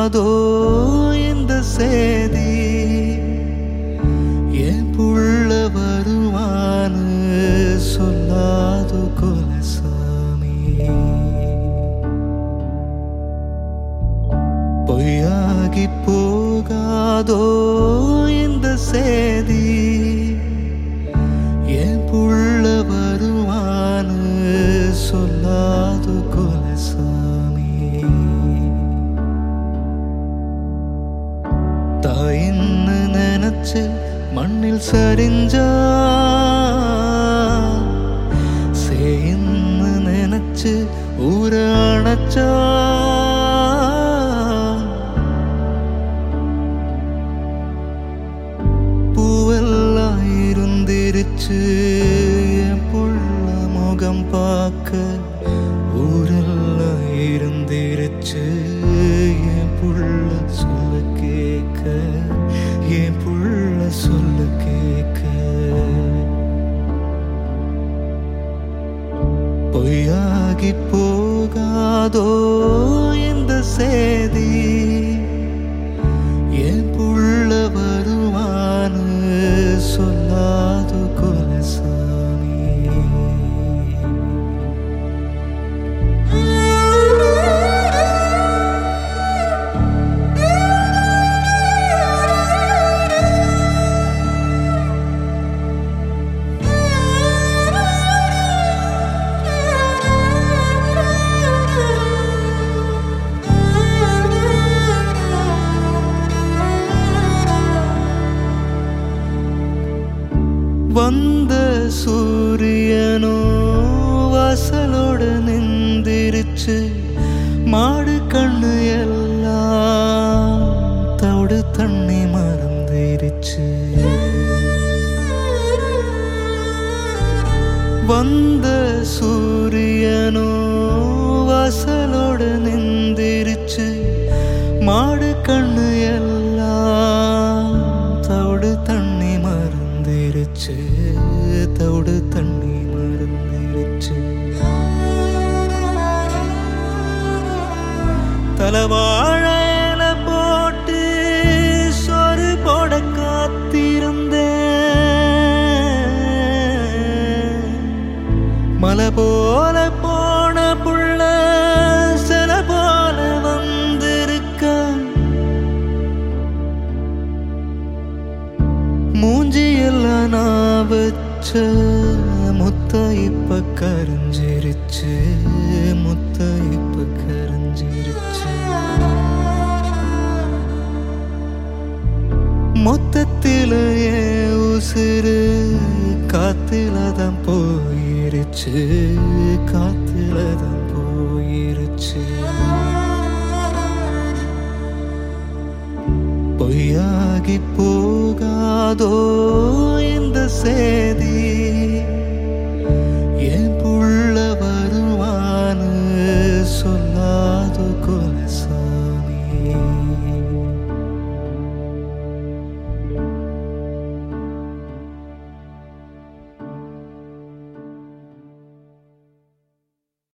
போகாதோ இந்த சேதி, என் புள்ள வருவான்னு சொல்லாதோ குலசாமி. பொய்யாகி போகாதோ இந்த சேதி, என் புள்ள வருவான்னு சொல்லாதோ குலசாமி. தாயின்னு நினைச்சு மண்ணில் சரிஞ்சா, சேயின்னு நினைச்சு ஊர அணைச்சா, பூவெல்லாம் இருந்திருச்சு என் புள்ள முகம் பார்க்க, ஊரெல்லாம் இருந்திருச்சு என் புள்ள சொல்ல கேட்க, என் புள்ள சொல்ல கேட்க. பொய்யாகி போகாதோ இந்த சேதி, என் புள்ள வருவான்னு சொல்லாதோ குலசாமி. வந்த சூரியனோ வாசலோட நிந்திருச்சு, மாடு கண்ணு எல்லாம் தவிடு தண்ணி மறந்திருச்சு. வந்த சூரியனோ வாசலோட நிந்திருச்சு, மாடு கண்ணு எல்லாம் தவிடு தண்ணி மறந்திருச்சு, தவிடு தண்ணி மறந்திருச்சு. தலவாழல போட்டு சொரு போட காத்திருந்தேன், மலை போல போன புள்ள சில போல வந்திருக்க, மூஞ்சி எல்லாம் நான் வச்ச முத்த இப்ப கரைஞ்சிருச்சு, முத்த இப்ப கரைஞ்சிருச்சு. மொத்தத்தில என் உசுறு காத்திலதான் போயிருச்சு, காத்திலதான் போயிருச்சு. பொய்யாகி போகாதோ இந்த சேதி,